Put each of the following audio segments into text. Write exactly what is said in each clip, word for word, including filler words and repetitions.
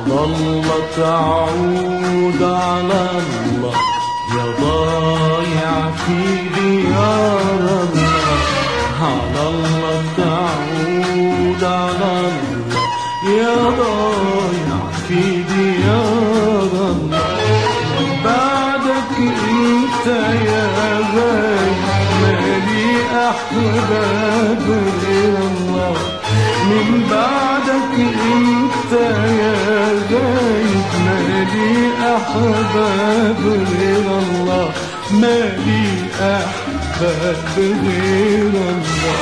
على الله تعود، على الله يا ضايع في ديار الله. على الله تعود، على الله يا ضايع في ديار الله. بعدك انت يا غايب مالي احباب غير الله. من بعدك انت يا غايب مالي احباب غير الله. مالي احباب غير الله.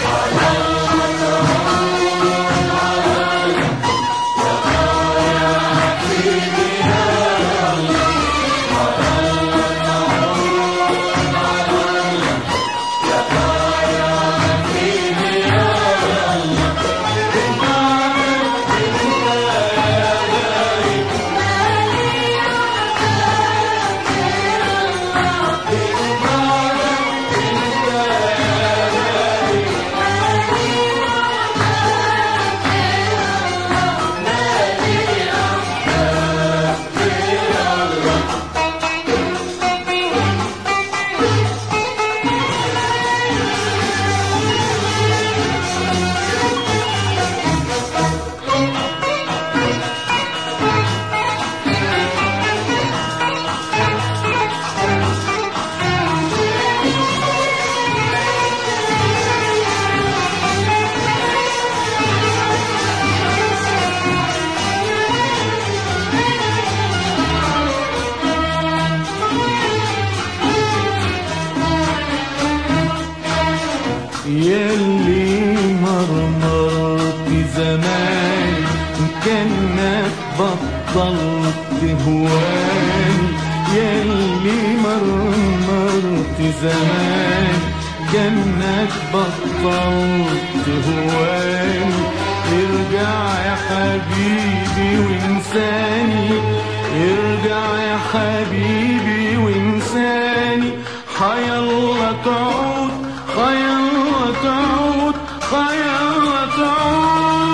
ياللي مرمرت زمان كأنك بطلت هواني. ياللي مرمرت زمان كأنك بطلت هواني. ارجع يا حبيبي وانساني، ارجع يا حبيبي وانساني. حيالله تعود، حيالله تعود، حيالله تعود.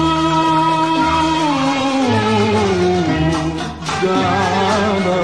على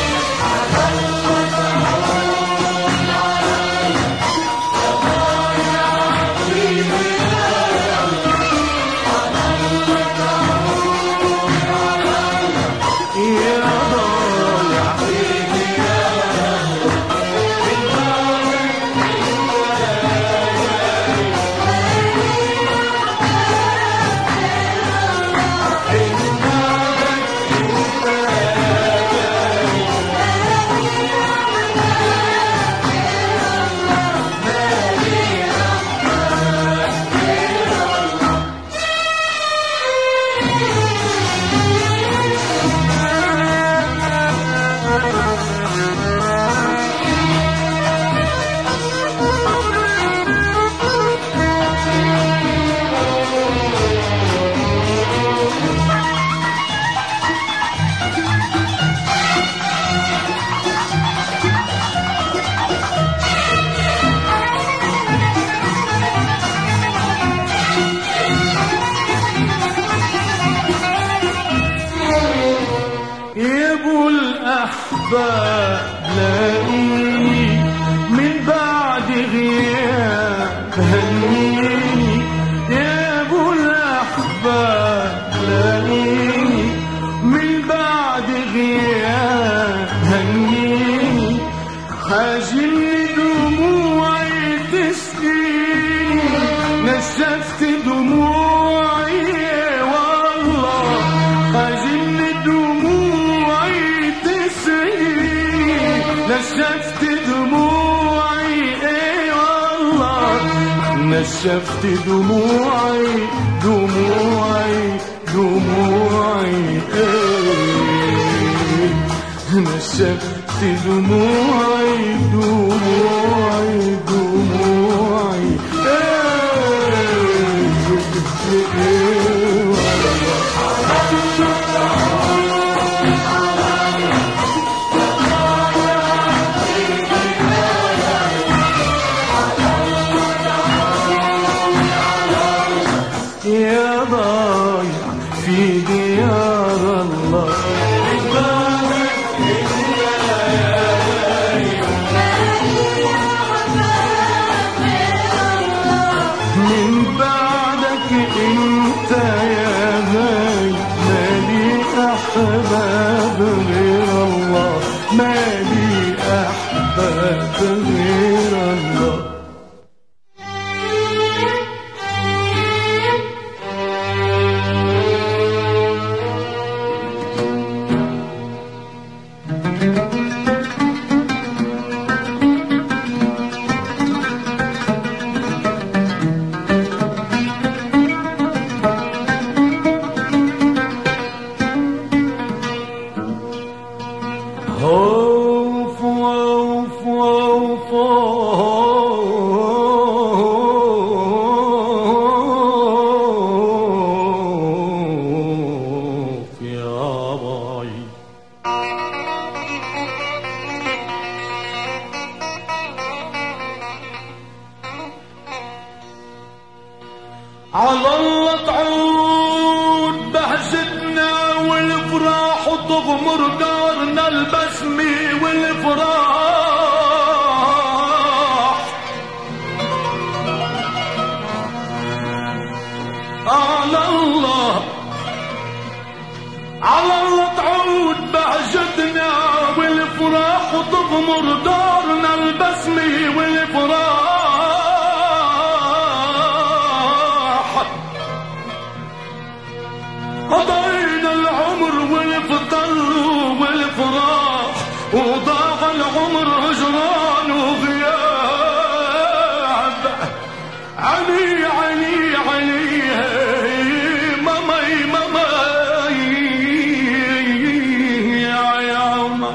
لاقيني من بعد غياب هنيني. يا ابو الاحباب لاقيني من بعد غياب هنيني. حاجني دموعي تسقيني، نشفت دموعي والله. حاجني دموعي تسقيني، نشفت دموعي اي والله. نشفت دموعي دموعي دموعي اي. نشفت دموعي دموعي دموعي يا ضايع في ديار الله من بعدك انت يا غايب مالي احباب غير الله مالي احباب غير الله خوف خوف خوف يا باي على الله تعود بهجتنا والفراح وتغمر دارنا البسمة والفراح على الله على الله تعود بهجتنا والفراح وتغمر دارنا البسمة والفراح قضينا العمر والفضل والفراح وضاع العمر هجران وغياب علي علي علي ماماي ماماي يا ياما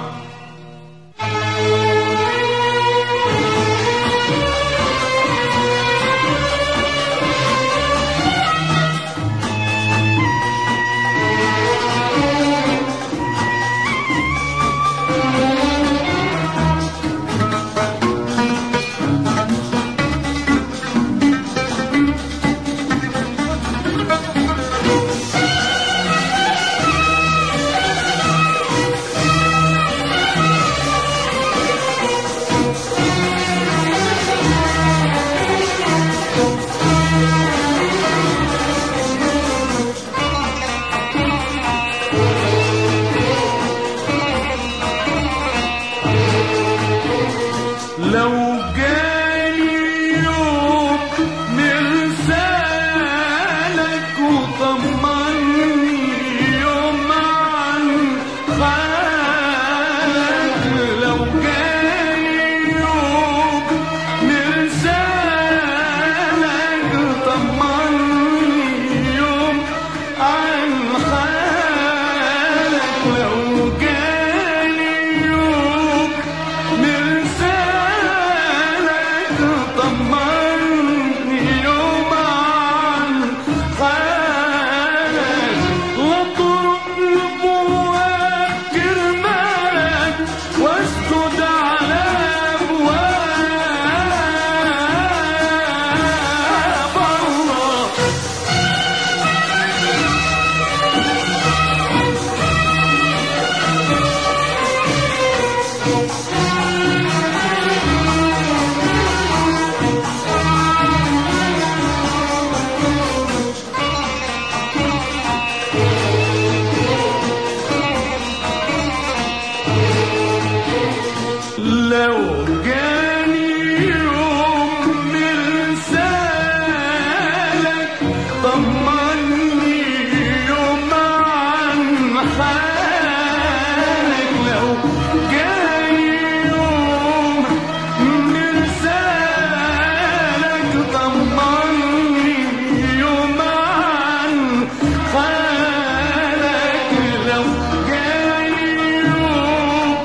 لو جاني يوم مرسالك وطمني يوم عن خالك لو جاني يوم مرسالك وطمني يوم عن خالك لو جاني يوم مرسالك طمني يوم عن خالك واطلب وافكر مالك واسجد على ابواب الله لو جاني يوم مرسالك طمني يوم عن حالك لو جاني يوم مرسالك طمني يوم عن حالك لو جاني يوم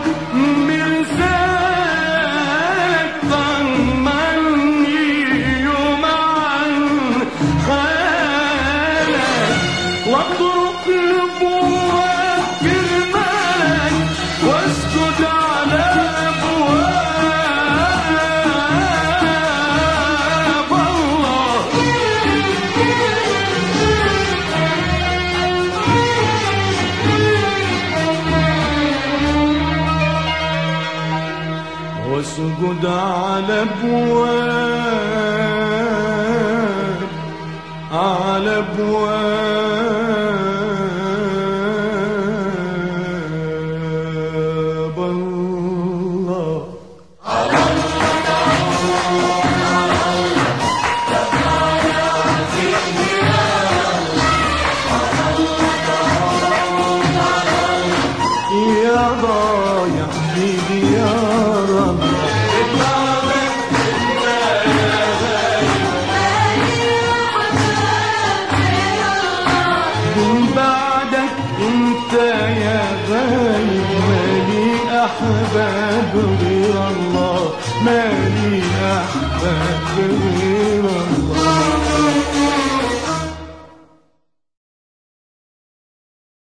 مرسالك طمني يوم عن حالك واطرق لبوابك على ابواب على ابواب الله. يا ضايع في ديار من بعدك انت يا غايب، مالي احباب غير الله، مالي احباب غير الله.